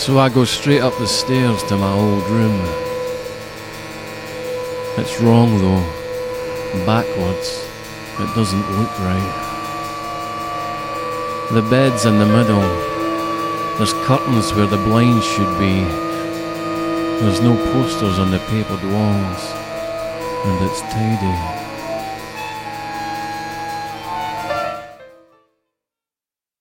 So I go straight up the stairs to my old room. It's wrong though, backwards, it doesn't look right. The bed's in the middle, there's curtains where the blinds should be. There's no posters on the papered walls, and it's tidy.